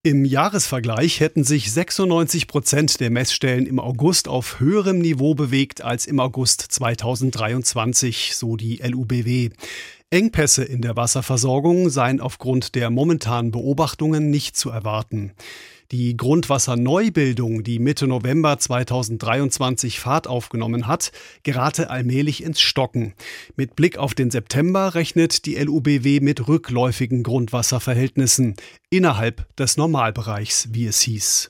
Im Jahresvergleich hätten sich 96% der Messstellen im August auf höherem Niveau bewegt als im August 2023, so die LUBW. Engpässe in der Wasserversorgung seien aufgrund der momentanen Beobachtungen nicht zu erwarten. Die Grundwasserneubildung, die Mitte November 2023 Fahrt aufgenommen hat, gerate allmählich ins Stocken. Mit Blick auf den September rechnet die LUBW mit rückläufigen Grundwasserverhältnissen innerhalb des Normalbereichs, wie es hieß.